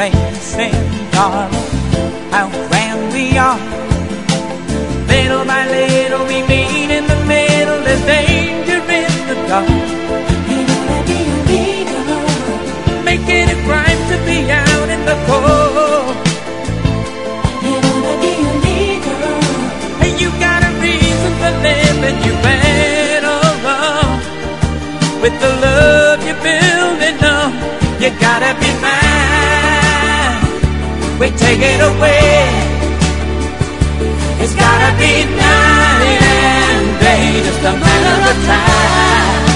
place, and darling, how grand we are. Little by little we meet in the middle, there's danger in the dark. It ought to be illegal, make it a crime to be out in the cold. It ought to be illegal, and you got a reason for living, you better run with the love you're building up. You gotta be mine, we take it away. It's gotta be night and day, just a matter of time.